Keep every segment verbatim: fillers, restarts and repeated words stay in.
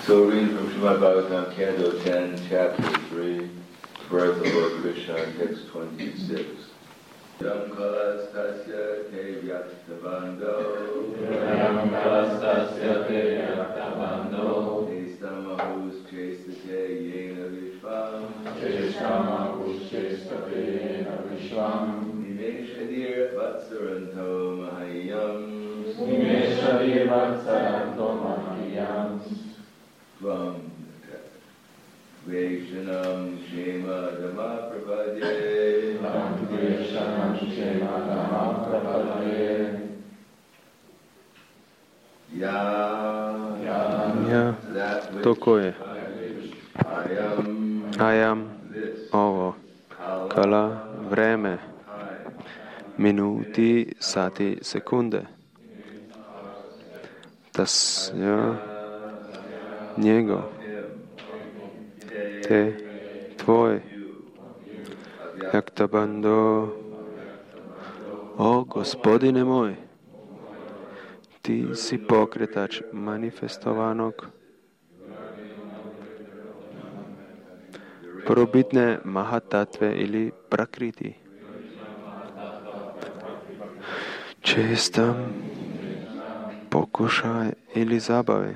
So reading from Srimad Bhagavatam, Canto ten, Chapter three, Birth of Lord Krishna, text twenty-six. Yam kalastasya te vyaktabando Yam kalastasya te vyaktabando Estamahus chestate yena vishvam Estamahus chestate yena vishvam Nimeshadir vatsaranto mahayam Nimeshadir vatsaranto mahayam Tvam Vaishnam Shema Dhamma Prapadye Tvam Vaishnam Shema Dhamma Prapadye Ya Ja, to ko je? Ajam, ovo, kala, vreme, minuti, sati, sekunde. Tasja, njegov, te, tvoj, jaktabando, o Gospodine moj, ti si pokretač manifestovanog prvobitne mahatatve ili prakriti. Čestam pokušaj ili zabave.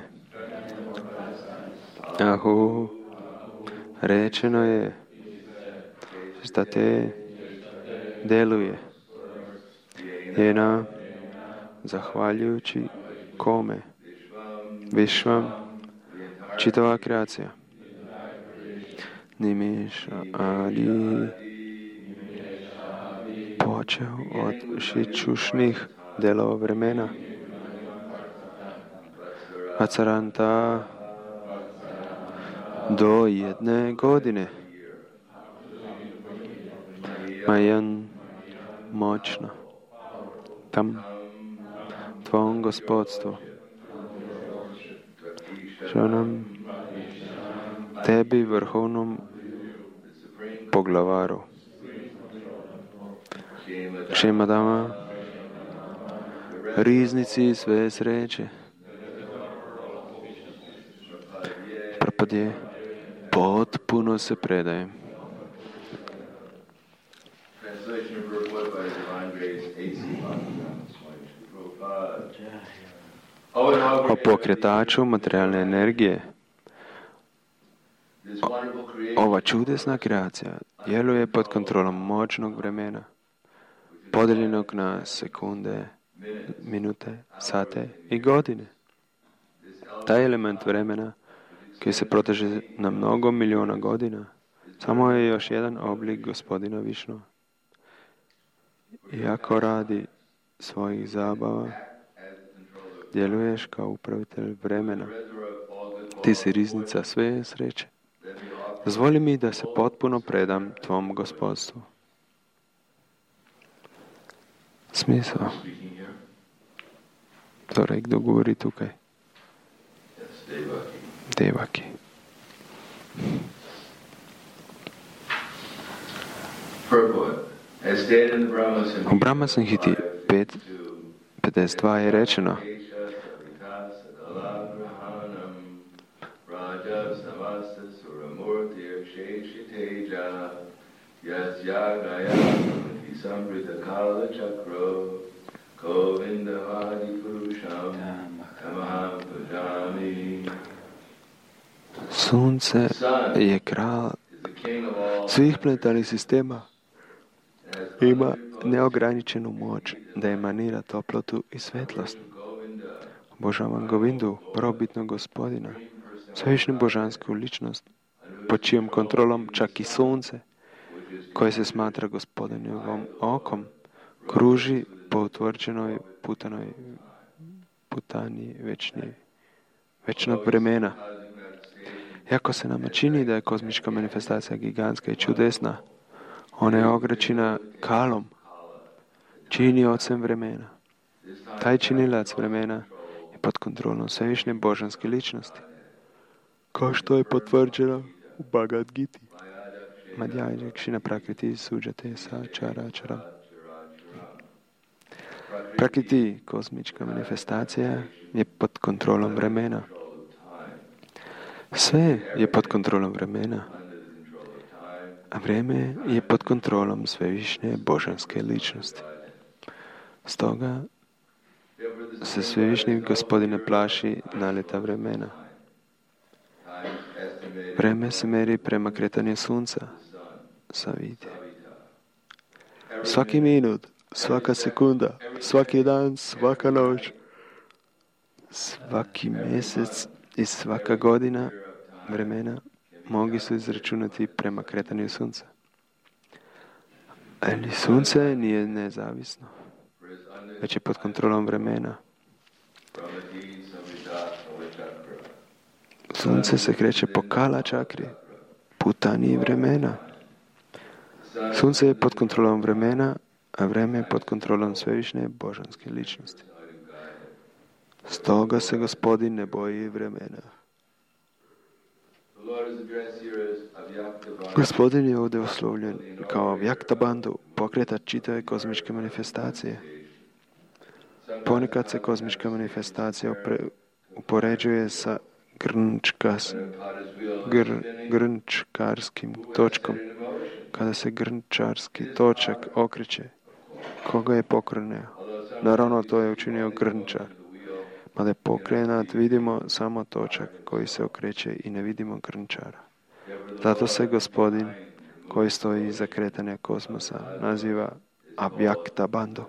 Ahu, rečeno je da te deluje. Jena, zahvaljujući kome? Višvam, čitava kreacija. Nimiša Adi počeo od šičušnih delova vremena. Acaranta do jedne godine. Majan moćno. Tam tvom gospodstvu. Što nam tebi vrhovnom poglavaru. Kšemadama, riznici sve sreće. Prapadje, potpuno se predajem. O pokretaču materijalne energije. Ova čudesna kreacija djeluje pod kontrolom moćnog vremena, podijeljenog na sekunde, minute, sate i godine. Taj element vremena, koji se proteže na mnogo miliona godina, samo je još jedan oblik gospodina Višnua. Iako radi svojih zabava, djeluješ kao upravitelj vremena. Ti si riznica sve sreće. Dozvoli mi da se potpuno predam tvom gospodstvu. Smisao. Torej, kdo govori tukaj? Devaki. U Brahma Samhiti pet pedeset dva je rečeno: Sunce je kralj svih planetarnih sistema. Ima neograničenu moć da emanira toplotu i svetlost. Obožavam Govindu, prvobitnog gospodina, svevišnju božansku ličnost, pod čijom kontrolom čak i sunce, koje se smatra gospodinovom okom, kruži po utvrđenoj putanoj putanji večni, večnog vremena. Iako se nama čini da je kozmička manifestacija gigantska i čudesna, ona je ograničena kalom, čini ocem vremena. Taj činilac vremena je pod kontrolom svevišnje božanske ličnosti, kao što je potvrđeno u Bhagavad Giti. Madhyaja Kshina Prakriti Suđate sa Čaračaram. Prakriti, kozmička manifestacija, je pod kontrolom vremena. Sve je pod kontrolom vremena, a vrijeme je pod kontrolom svevišnje božanske ličnosti. Stoga se svevišnji Gospodin ne plaši naleta vremena. Vreme se meri prema kretanju sunca, saviti. Svaki minut, svaka sekunda, svaki dan, svaka noć, svaki mjesec i svaka godina vremena mogu su izračunati prema kretanju sunca. Ali sunce nije nezavisno, već je pod kontrolom vremena. Sunce se kreće po Kala čakri, putaniji vremena. Sunce je pod kontrolom vremena, a vreme je pod kontrolom svevišnje božanske ličnosti. Stoga se Gospodin ne boji vremena. Gospodin je ovdje oslovljen kao Avjaktabandhu, pokretač čitave kozmičke manifestacije. Ponekad se kozmička manifestacija upre, upoređuje sa grnčkas, gr, grnčkarskim točkom. Kada se grnčarski točak okreće, koga je pokrenio? Naravno, to je učinio grnčar. Mada je pokrenat, vidimo samo točak koji se okreće i ne vidimo grnčara. Zato se Gospodin, koji stoji iza kretanja kosmosa, naziva Avjaktabandhu.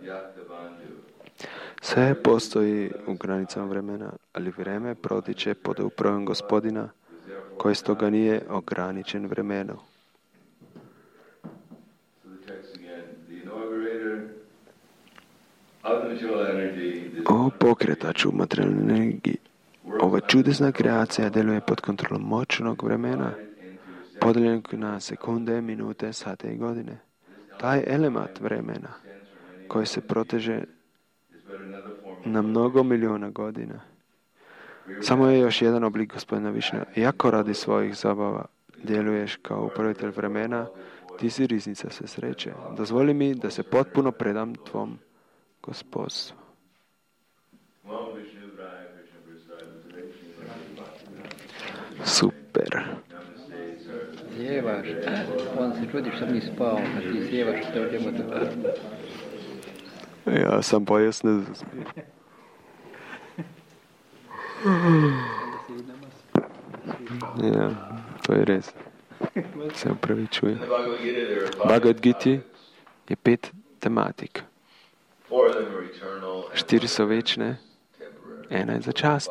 Sve postoji u granicama vremena, ali vrijeme protiče pod upravom Gospodina, koji stoga nije ograničen vremenom. O pokretaču materijalne energije, ova čudesna kreacija djeluje pod kontrolom moćnog vremena, podijeljenog na sekunde, minute, sate i godine. Taj element vremena, koji se proteže na mnogo milijuna godina, samo je još jedan oblik Gospodina Višnua. Iako radi svojih zabava djeluješ kao upravitelj vremena, ti si riznica sve sreće. Dozvoli mi da se potpuno predam tvom gospodstvu. Super. Zjevaš, on se čudi što mi spao, kad ti zjevaš što u njemu tako. Ja sam pojasnil. Ja, to je res. Se upravičujem. Bhagavad Gita je pet tematik. Štiri so večne, ena je začasna.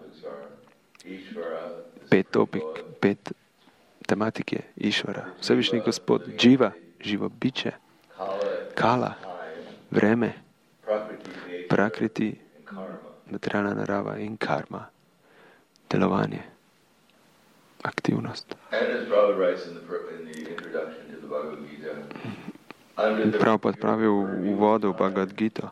Pet topik, pet tematik je Išvara, Vsevišnji Gospod, Dživa, živo biće, Kala, vreme, Prakriti, materialna narava in karma, delovanje, aktivnost. Prabhupada pravi v uvodu v Bhagavad Gita,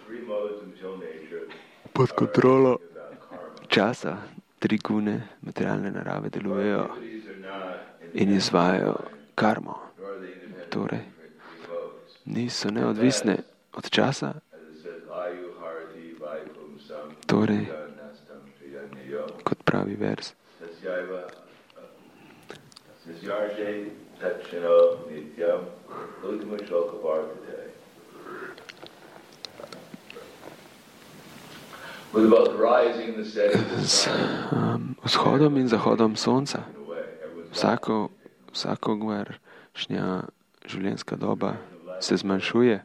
pod kontrolo časa tri gune materialne narave delujejo in izvajajo karmo. Torej, niso neodvisne od časa, torej, kot pravi vers. Z um, vzhodom in zahodom sonca vsako, vsakogaršnja življenjska doba se zmanjšuje.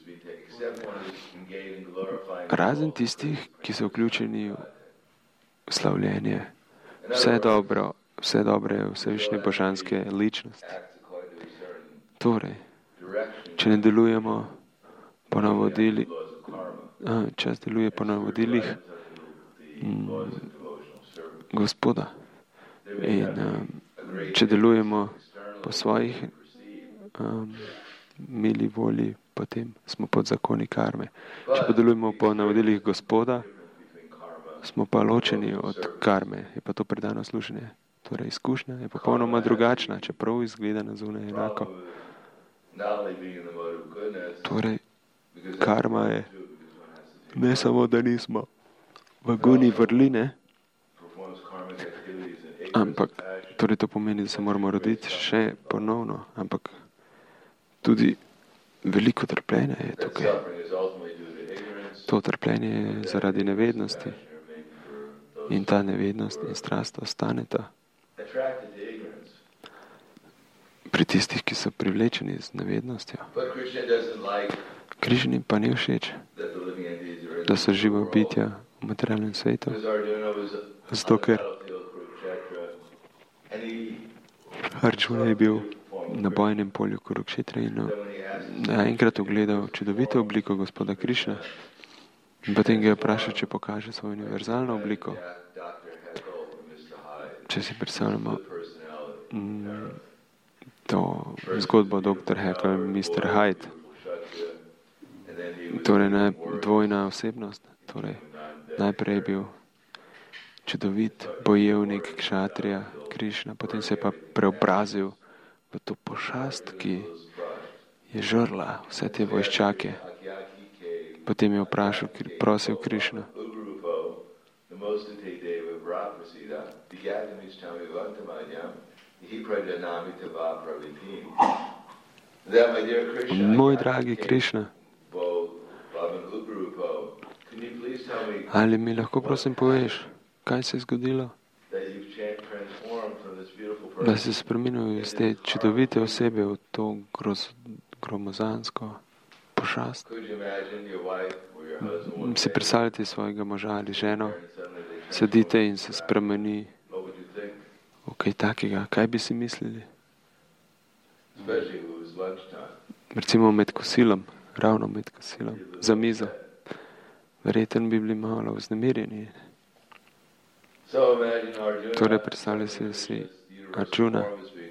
Razen tistih, ki so vključeni v slavljenje. Vse dobro, vse dobre, vsevišnje božanske ličnosti. Torej, če ne delujemo po navodili, a, čas deluje po navodilih m, Gospoda. In um, če delujemo po svojih um, mili volji, potem smo pod zakoni karme. Če pa delujemo po navodilih Gospoda, smo pa ločeni od karme. Je pa to predano služenje. Torej, izkušnja je popolnoma drugačna, čeprav izgleda na zunaj enako. Torej, karma je ne samo, da nismo v guni vrline, Ampak, torej to pomeni, da se moramo roditi še ponovno, ampak tudi veliko trpljenja je tukaj. To trpljenje je zaradi nevednosti in ta nevednost in strast ostaneta pri tistih, ki so privlečeni z nevednostjo. Krišni pa ni všeč, da so živa bitja v materialnem svetu, zato ker Arjuna je bil na bojnem polju Kurukšetra in naenkrat ugledal čudovito obliko gospoda Krišna in potem ga je vprašal, če pokaže svojo univerzalno obliko. Če si predstavljamo mm, to zgodbo doktor Jekyll in mister Hyde, torej ne, dvojna osebnost, torej najprej je bil čudovit bojevnik kšatrija Krišna, potem se je pa preobrazil v to pošast, ki je žrla vse te vojščake. Potem je vprašal, prosil Krišna. Moj dragi Krišna, ali mi lahko prosim poveš, kaj se je zgodilo, da si se spremenil iz te čudovite osebe v to groz, gromozansko pošast? Si predstavljate svojega moža ali ženo, sedite in se spremeni v kaj takega, kaj bi si mislili? Recimo med kosilom, ravno med kosilom, za mizo. Verjetno bi bili malo vznemirjeni. Torej predstavljaj si, da si Arjuna,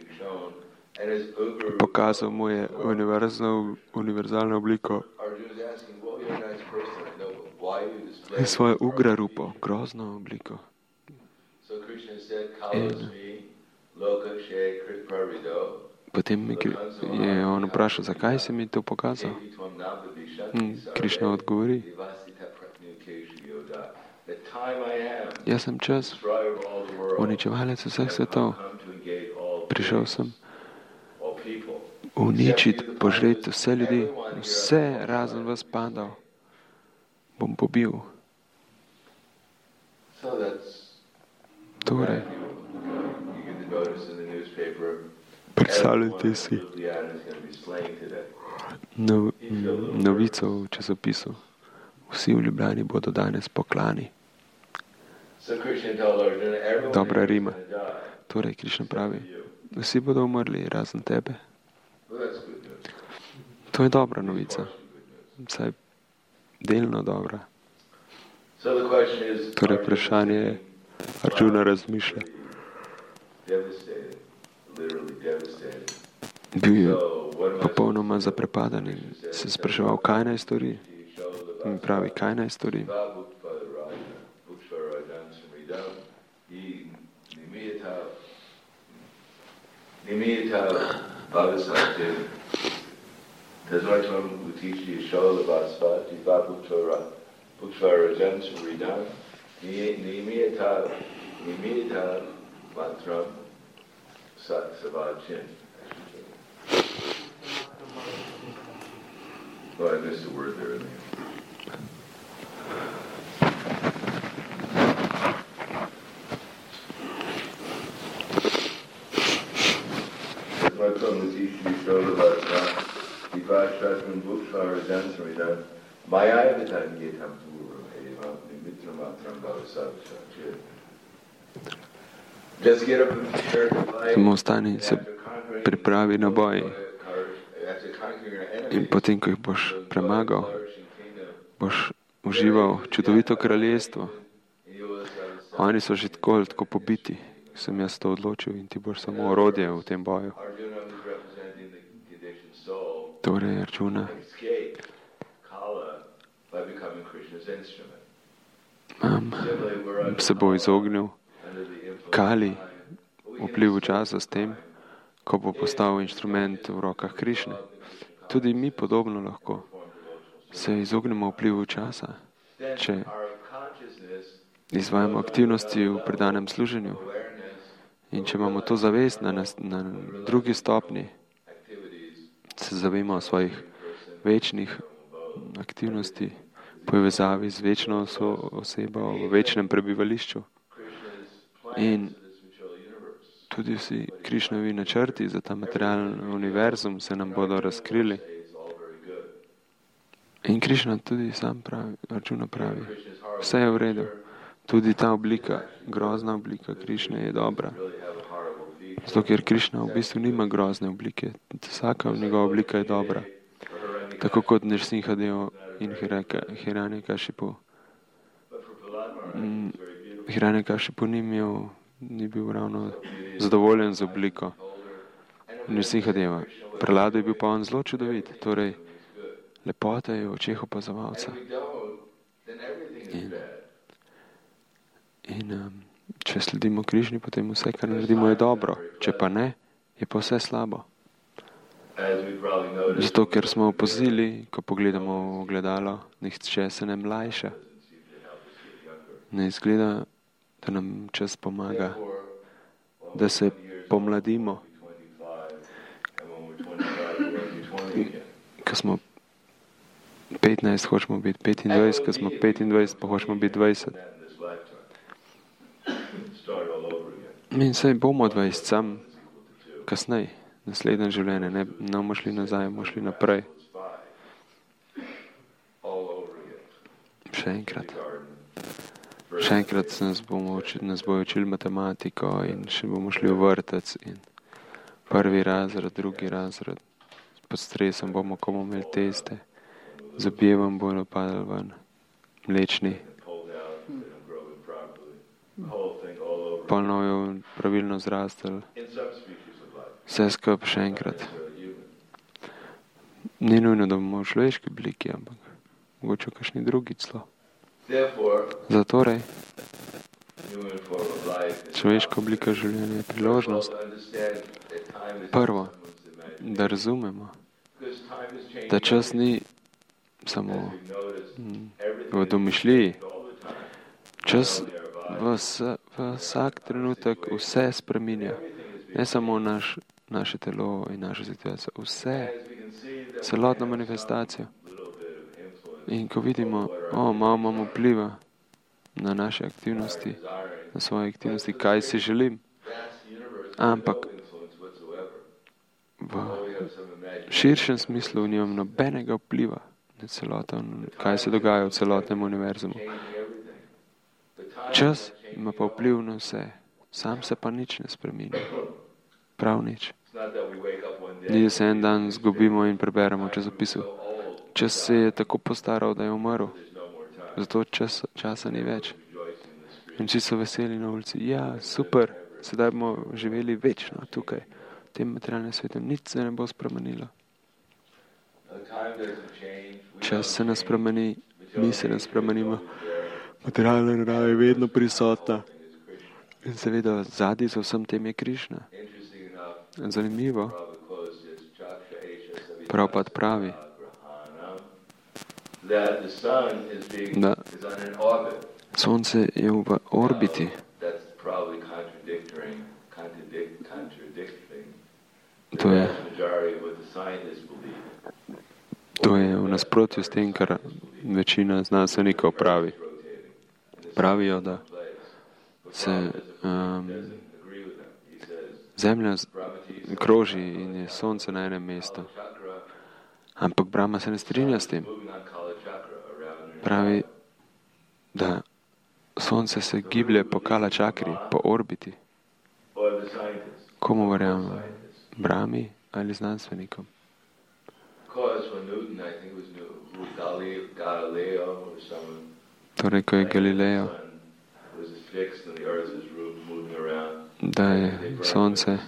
pokazal mu je univerzalno, univerzalno obliko in svojo ugra rupo, grozno obliko. In potem je on vprašal, zakaj si mi to pokazal? In Krišna odgovori, jaz sem čas, uničevalec vseh svetov. Prišel sem uničiti, požreti vse ljudi, vse razen vas padal. Bom pobil. Torej, predstavljajte si nov, novico v časopisu. Vsi v Ljubljani bodo danes poklani. Dobra rima. Torej, Krišna pravi, vsi bodo umrli, razen tebe. To je dobra novica. Vsaj delno dobra. Torej, vprašanje je, Arjuna razmišlja. Bil je popolnoma zaprepadan in se spraševal, kaj naj stori. In pravi, kaj naj stori. Nimita Bhavasati Tazvartam Utishi Shola Vasvati Vaputvara Putvara Jansuridam Nimita Nimita Mantram Savachin. Oh, I missed a word there in there. Samo ostani in se pripravi na boj. In potem, ko jih boš premagal, boš užival čudovito kraljestvo. Oni so že tako, tako pobiti. Sem jaz to odločil in ti boš samo orodje v tem boju. Torej, Arjuna um, se bo izognil Kali, vplivu časa s tem, ko bo postal inštrument v rokah Krišne. Tudi mi podobno lahko se izognemo vplivu časa, če izvajamo aktivnosti v predanem služenju, In če imamo to zavest na, na drugi stopni, se zavemo svojih večnih aktivnosti, povezavi z večno oso, osebo v večnem prebivališču. In tudi vsi Krišnovi načrti za ta materialni univerzum se nam bodo razkrili. In Krišna tudi sam pravi, Arjuna pravi, vse je v redu. Tudi ta oblika, grozna oblika Krišne je dobra. Zato, ker Krišna v bistvu nima grozne oblike. Vsaka njegova oblika je dobra. Tako kot Nrsimhadev in Hiranyakashipu. Hiranyakashipu ni imel, ni bil ravno zadovoljen z obliko Nrsimhadeva. Prahladu je bil pa on zelo čudovit. Torej, lepota je v očeh opazovalca. In, in um, če sledimo Krišni, potem vse, kar naredimo, je dobro. Če pa ne, je pa vse slabo. Zato, ker smo opazili, ko pogledamo v ogledalo, nihče se ne mlajša. Ne izgleda, da nam čas pomaga, da se pomladimo. Ko smo petnajst, hočemo biti petindvajset, ko smo petindvajset, pa hočemo biti dvajset. In saj bomo dvajset, sam kasneje, naslednje življenje, ne, ne bomo šli nazaj, bomo šli naprej. Še enkrat. Še enkrat nas bomo učili, nas bojo učili matematiko in še bomo šli v vrtec in prvi razred, drugi razred. Pod stresom bomo, ko bomo imeli teste, zobje vam bodo padali ven, mlečni. Polno je pravilno zrastel. Vse skup še enkrat. Ni nujno, da bomo v človeški obliki, ampak mogoče v kakšni drugi celo. Zatorej, človeška oblika življenja je priložnost. Prvo, da razumemo, da čas ni samo v domišljiji. Čas v, v vsak trenutek vse spreminja. Ne samo naš, naše telo in naša situacija. Vse. Celotno manifestacijo. In ko vidimo, o, malo imamo vpliva na naše aktivnosti, na svoje aktivnosti, kaj si želim. Ampak v širšem smislu nimam nobenega vpliva na celoten, kaj se dogaja v celotnem univerzumu. Čas ima pa vpliv na vse. Sam se pa nič ne spreminja. Prav nič. Ni, da se en dan zgubimo in preberemo v časopisu. Čas se je tako postaral, da je umrl. Zato čas, časa ni več. In vsi so veseli na ulici. Ja, super, sedaj bomo živeli večno tukaj. V tem materialnem svetu nič se ne bo spremenilo. Čas se ne spremeni, mi se ne spremenimo. Materialna narava je vedno prisotna. In seveda zadnji za vsem tem je Krišna. Zanimivo. Prabhupada pravi, da Sonce je v orbiti. To je, to je v nasprotju s tem, kar večina znanstvenikov pravi. Pravijo, da se um, Zemlja kroži in je Sonce na enem mestu. Ampak Brahma se ne strinja s tem. Pravi, da Sonce se giblje po Kala čakri, po orbiti. Komu verjamemo? Brahmi ali znanstvenikom? Torej, ko je Galileo, da je Sonce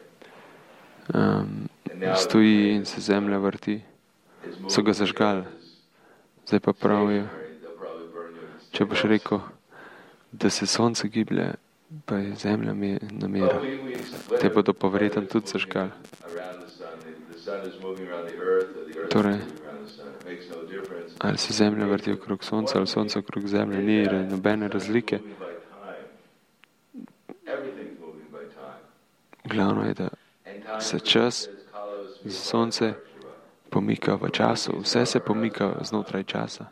um, stoji in se Zemlja vrti, so ga zažgali. Zdaj pa pravijo, če boš rekel, da se Sonce giblje, pa je Zemlja na miru. Te bodo pa verjetno tudi zažgali. Torej, ali se Zemlja vrti okrog Sonca, ali Sonce okrog Zemlje, ni nobene razlike. Glavno je, da se čas, sonce pomika v času, vse se pomika znotraj časa.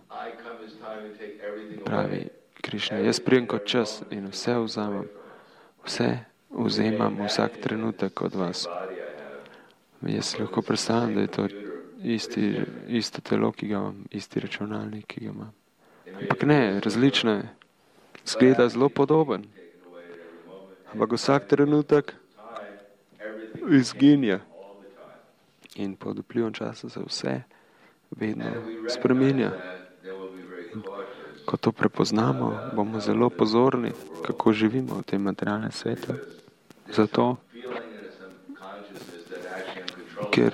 Pravi Krišna, jaz prijem kot čas in vse vzamem, vse vzemam vsak trenutek od vas. Jaz lahko predstavljam, da je to isti, isto telo, ki ga imam, isti računalnik, ki ga imam. Ampak ne, različno je. Zgleda zelo podoben. Ampak vsak trenutek izginja. In pod vplivom časa se vse vedno spreminja. Ko to prepoznamo, bomo zelo pozorni, kako živimo v tem materialnem svetu. Zato, ker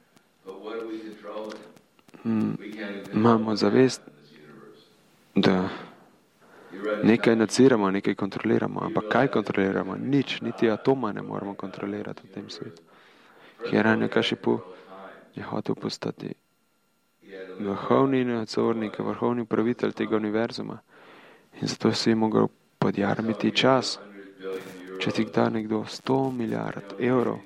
mm, imamo zavest, da nekaj nadziramo, nekaj kontroliramo. Ampak kaj kontroliramo? Nič, niti atoma ne moramo kontrolirati v tem svetu. Hiranyakashipu je hotel postati vrhovni nadzornik, vrhovni upravitelj tega univerzuma. In zato si je mogel podjarmiti čas. Če ti da nekdo sto milijard evrov,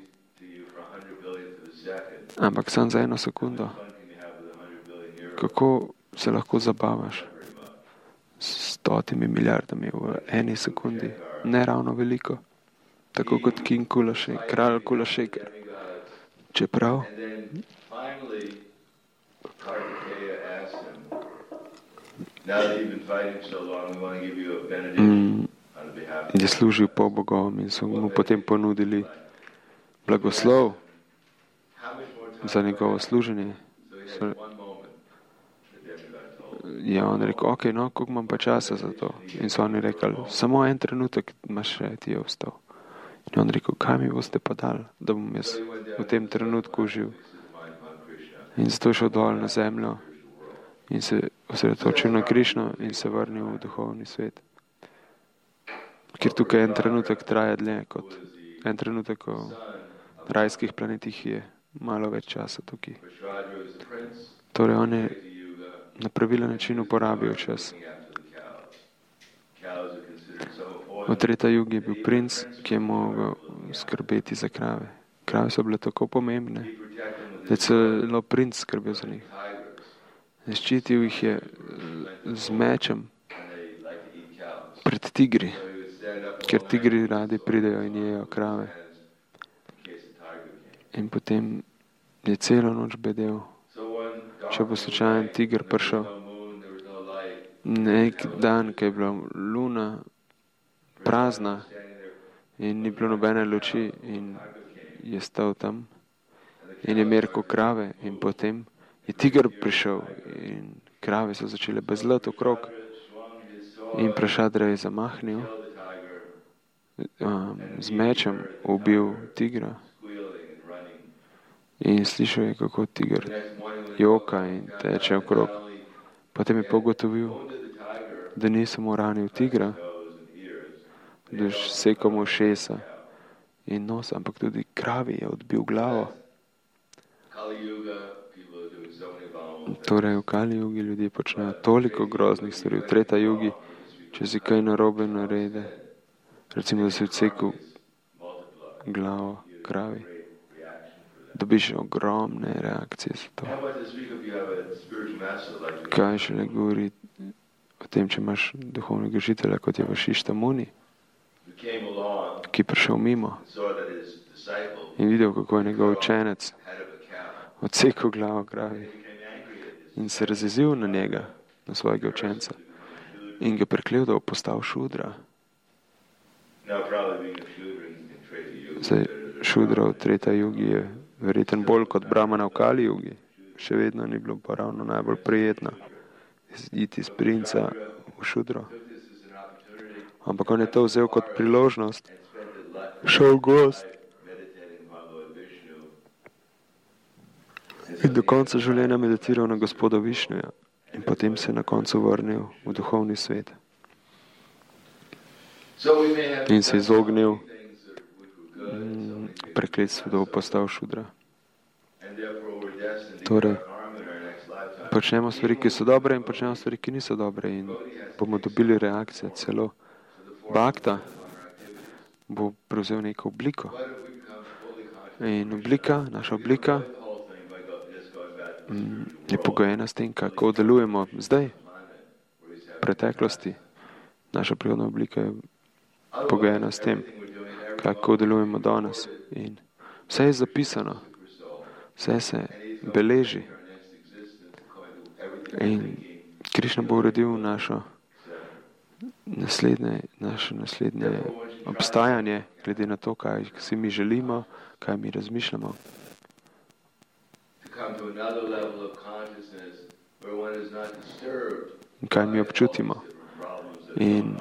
ampak samo za eno sekundo, kako se lahko zabavaš s stotimi milijardami v eni sekundi? Ne ravno veliko. Tako kot King Kulašek, kralj Kulašeker. Čeprav mm, je služil po bogovom in so mu potem ponudili blagoslov za njegovo služenje. So, je on rekel, ok, no, koliko imam pa časa za to? In so oni rekli, samo en trenutek imaš še, ti je ostal. In on rekel, kaj mi boste pa dali, da bom jaz v tem trenutku živ. In zato je šel dol na zemljo in se osredotočil na Krišno in se vrnil v duhovni svet. Ker tukaj en trenutek traja dlje kot en trenutek v rajskih planetih je malo več časa tukaj. Torej on je na pravilen način uporabil čas. V Treta Jugi je bil princ, ki je mogel skrbeti za krave. Krave so bile tako pomembne, da je celo princ skrbel za njih. Zaščitil jih je z mečem pred tigri, ker tigri radi pridejo in jejo krave. In potem je celo noč bedel. Če bo slučajen tiger prišel, nek dan, ko je bila luna prazna in ni bilo nobene luči in je stal tam in je merkal krave in potem je tiger prišel in krave so začele bezlati okrog in Prašadra je zamahnil um, z mečem ubil tigra in slišal je, kako tiger joka in teče okrog. Potem je pogotovil, da ni samo ranil tigra, da je sekal mu ušesa in nos, ampak tudi kravi je odbil glavo. Torej v Kali Jugi ljudje počnejo toliko groznih stvari. V Treta Jugi, če si kaj narobe naredi, recimo, da si odsekal glavo kravi, dobiš ogromne reakcije za to. Kaj šele govori o tem, če imaš duhovnega učitelja, kot je Vašišta Muni, ki je prišel mimo in videl, kako je njegov učenec odsekal glavo kravi in se razjezil na njega, na svojega učenca in ga preklel, da bo postal šudra. Zdaj, šudra v Treta Jugi je verjeten bolj kot Brahmana v Kali Jugi. Še vedno ni bilo pa ravno najbolj prijetno iti iz princa v šudro. Ampak on je to vzel kot priložnost, šel gost in do konca življenja meditiral na Gospoda Višnuja in potem se na koncu vrnil v duhovni svet. In se izognil mm, prekletstvu, da bo postal šudra. Torej, počnemo stvari, ki so dobre in počnemo stvari, ki niso dobre in bomo dobili reakcije. Celo Bhakta bo prevzel neko obliko. In oblika, naša oblika je pogojena s tem, kako delujemo zdaj, v preteklosti. Naša prihodna oblika je pogojena s tem, kako delujemo danes. In vse je zapisano, vse se beleži. In Krišna bo uredil našo naslednje, naše naslednje obstajanje, glede na to, kaj si mi želimo, kaj mi razmišljamo. In kaj mi občutimo. In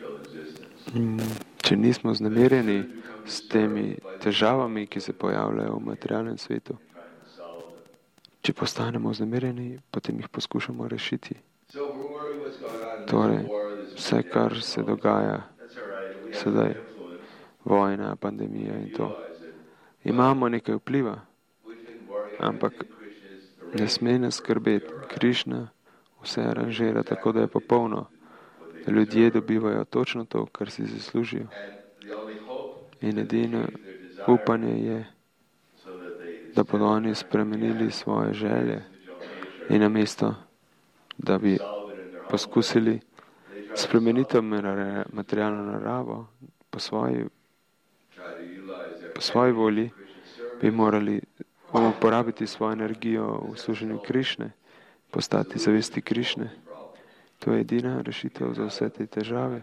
če nismo vznemirjeni s temi težavami, ki se pojavljajo v materialnem svetu, če postanemo vznemirjeni, potem jih poskušamo rešiti. Torej, vse, kar se dogaja sedaj, vojna, pandemija in to, imamo nekaj vpliva, ampak ne sme nas skrbeti. Krišna vse aranžira tako, da je popolno, da ljudje dobivajo točno to, kar si zaslužijo. In edino upanje je, da bodo oni spremenili svoje želje in namesto, da bi poskusili spremeniti materialno naravo po svoji, po svoji volji, bi morali uporabiti svojo energijo v služenju Krišne, postati zavesti Krišne. To je edina rešitev za vse te težave.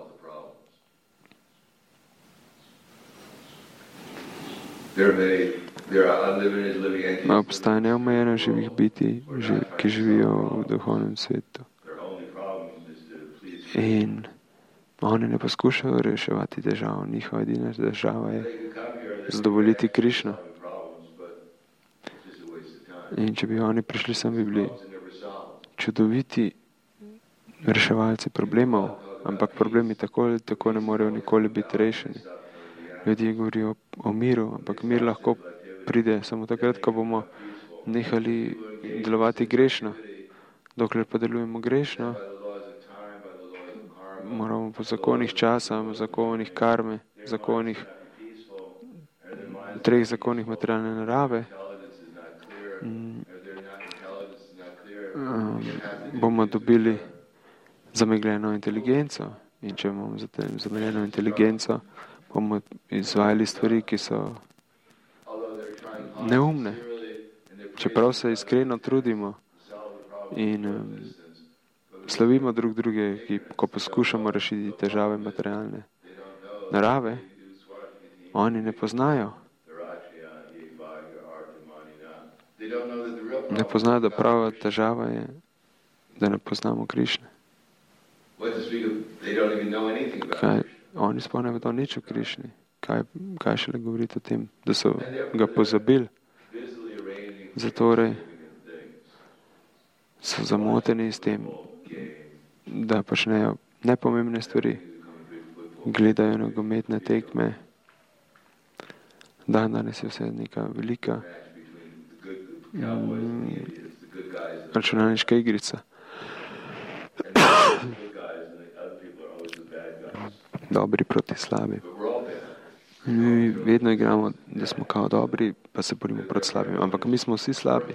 Obstaja neomejeno živih bitij, ki živijo v duhovnem svetu. In oni ne poskušajo reševati težav. Njihova edina težava je zadovoljiti Krišno. In če bi oni prišli sem, bi bili čudoviti reševalci problemov, ampak problemi tako ali tako ne morejo nikoli biti rešeni. Ljudje govorijo o miru, ampak mir lahko pride samo takrat, ko bomo nehali delovati grešno. Dokler pa delujemo grešno, moramo po zakonih časa, po zakonih karme, zakonih, treh zakonih materialne narave, um, bomo dobili zamegljeno inteligenco. In če bomo zamegljeno inteligenco, bomo izvajali stvari, ki so neumne. Čeprav se iskreno trudimo in um, slavimo drug druge, ki, ko poskušamo rešiti težave materialne narave, oni ne poznajo. Ne poznajo, da prava težava je, da ne poznamo Krišne. Kaj, oni sploh ne vedo nič o Krišni. Kaj, kaj šele govoriti o tem, da so ga pozabili. Zatorej so zamoteni s tem, da počnejo nepomembne stvari, gledajo nogometne tekme. Dan danes je vse neka velika mm, računalniška igrica. Dobri proti slabi. Mi vedno igramo, da smo kao dobri, pa se borimo proti slabim. Ampak mi smo vsi slabi.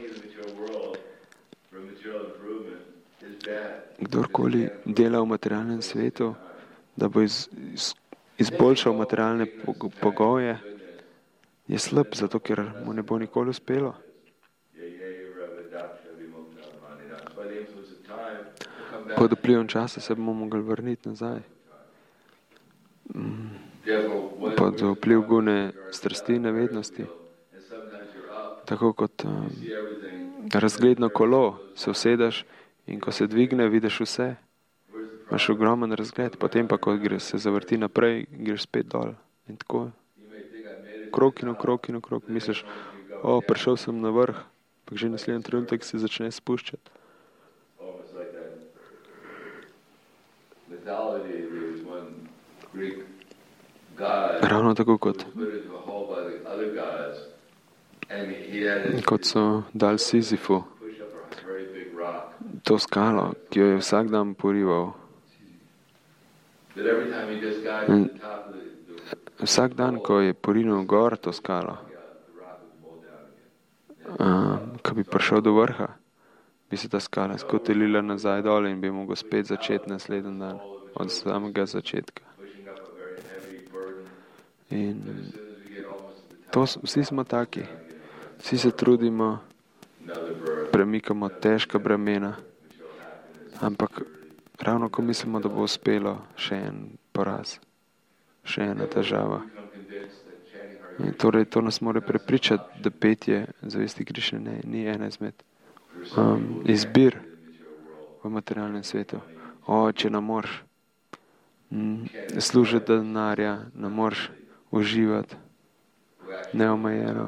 Kdorkoli dela v materialnem svetu, da bo iz, iz, izboljšal materialne pogoje, je slab, zato ker mu ne bo nikoli uspelo. Pod vplivom časa se bomo mogli vrniti nazaj. Pod vpliv gune strasti in nevednosti. Tako kot um, razgledno kolo se usedeš in ko se dvigne, vidiš vse. Imaš ogromen razgled, potem pa, ko gre, se zavrti naprej, greš spet dol. In tako. Krok in okrog in okrog. Misliš, o, prišel sem na vrh, pa že naslednji trenutek se začne spuščati. Ravno tako kot kot so dali Sizifu to skalo, ki jo je vsak dan porival. In vsak dan, ko je porinil gor to skalo, um, ko bi prišel do vrha, bi se ta skala skotelila nazaj dol in bi mogel spet začeti naslednji dan, od samega začetka. In to, vsi smo taki. Vsi se trudimo, premikamo težka bremena, ampak ravno ko mislimo, da bo uspelo, še en poraz, še ena težava. In torej to nas mora prepričati, da petje zavesti Krišne ne, ni ena izmed um, izbir v materialnem svetu. O, če ne moreš mm, služiti denarja, ne moreš uživati neomejeno.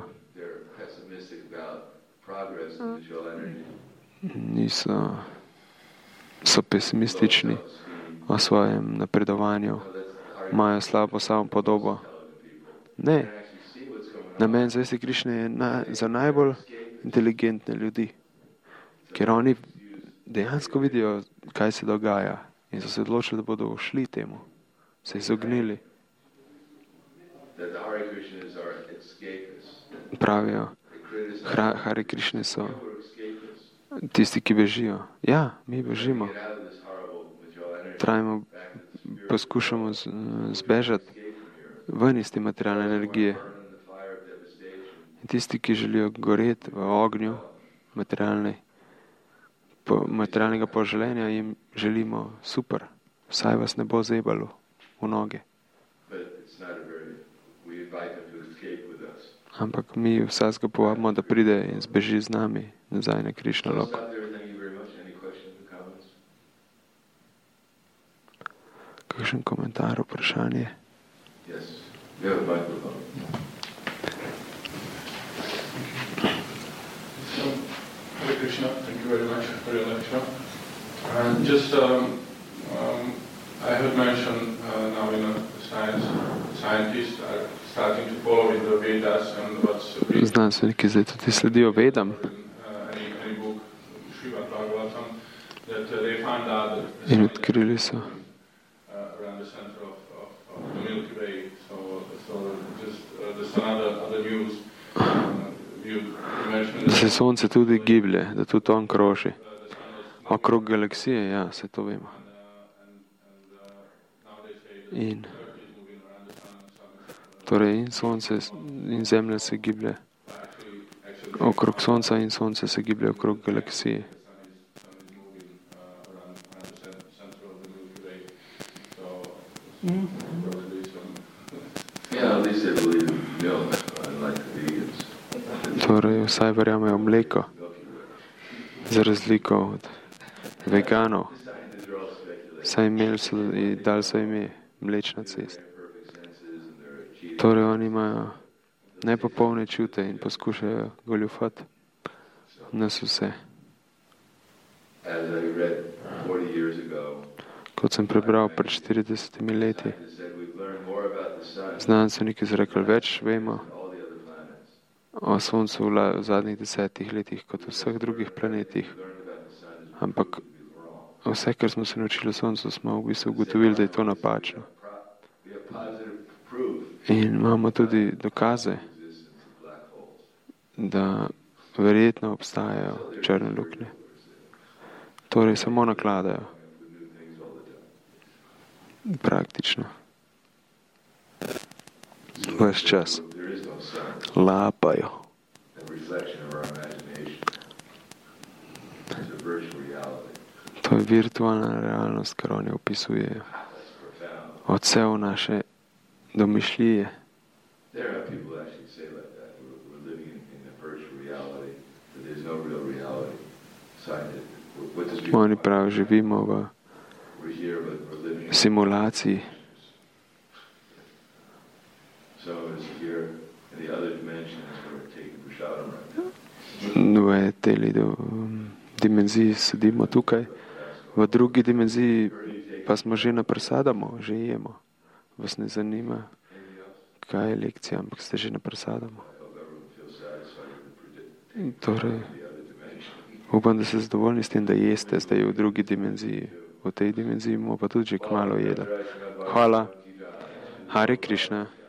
Niso, so pesimistični o svojem napredovanju, imajo slabo samopodobo. Ne, namen zvesti Krišne je na, za najbolj inteligentne ljudi, ker oni dejansko vidijo, kaj se dogaja in so se odločili, da bodo ušli temu, se izognili. Pravijo, Hare Krišne so tisti, ki bežijo. Ja, mi bežimo. Trajimo, poskušamo z, zbežati ven iz te materialne energije. In tisti, ki želijo goreti v ognju materialne, po, materialnega poželenja, jim želimo super, vsaj vas ne bo zebalo v noge. Ampak mi vsakega povabimo, da pride in zbeži z nami nazaj na Krišno loko. Kakšen komentar, vprašanje? Hare Krishna, thank you very much for your lecture. And just, um, um, I heard mention uh, now in a science, scientists are starting to follow in the Vedas and what's written. Znanstveniki zdaj tudi sledijo Vedam. In odkrili so, da se Sonce tudi giblje, da tudi on kroži. Okrog galaksije, ja, se to vemo. In torej in Sonce in Zemlja se giblje okrog Sonca in Sonce se giblje okrog galaksije. Torej, vsaj verjamejo mleko, za razliko od veganov. Saj imeli so in dali so ime Mlečna cesta. Torej, oni imajo nepopolne čute in poskušajo goljufati nas vse. Kot sem prebral pred štiridesetimi leti, znanstveniki so rekli, več vemo o Soncu v zadnjih desetih letih kot o vseh drugih planetih. Ampak vse, kar smo se naučili o Soncu, smo v bistvu ugotovili, da je to napačno. In imamo tudi dokaze, da verjetno obstajajo črne luknje. Torej samo nakladajo. Praktično. Ves čas. Lapajo. To je virtualna realnost, kar oni opisujejo. Odsev naše domišljije. Oni pravi, živimo v simulaciji. V tej dimenziji sedimo tukaj, v drugi dimenziji pa smo že napresadamo, že jemo. Vas ne zanima, kaj je lekcija, ampak ste že napresadamo. Torej, upam, da ste zadovoljni s tem, da jeste zdaj v drugi dimenziji. V tej dimenziji bomo pa tudi že kmalu jedli. Hvala. Hare Krishna.